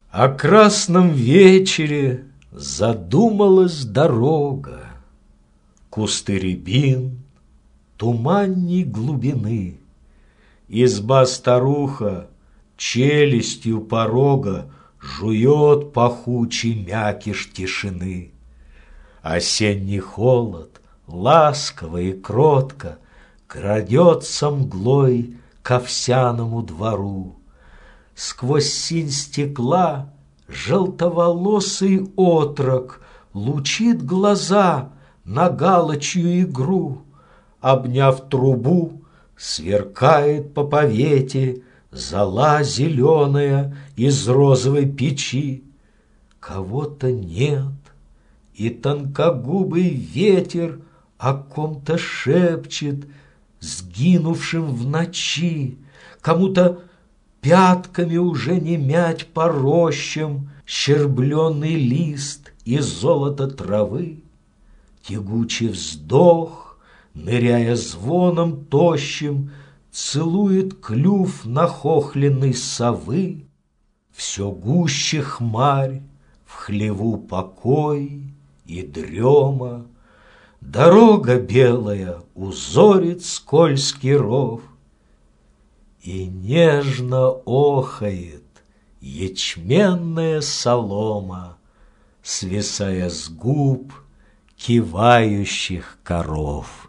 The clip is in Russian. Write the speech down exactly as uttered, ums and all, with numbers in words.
О красном вечере задумалась дорога, кусты рябин, туманней глубины. Изба-старуха челюстью порога жует пахучий мякиш тишины. Осенний холод, ласково и кротко, крадется мглой к овсяному двору. Сквозь синь стекла желтоволосый отрок лучит глаза на галочью игру. Обняв трубу, сверкает по повете зола зеленая из розовой печи. Кого-то нет, и тонкогубый ветер о ком-то шепчет, сгинувшим в ночи. Кому-то пятками уже не мять по рощам щербленный лист из золота травы. Тягучий вздох, ныряя звоном тощим, целует клюв нахохленной совы. Все гуще хмарь, в хлеву покой и дрема. Дорога белая узорит скользкий ров, и нежно охает ячменная солома, свисая с губ кивающих коров.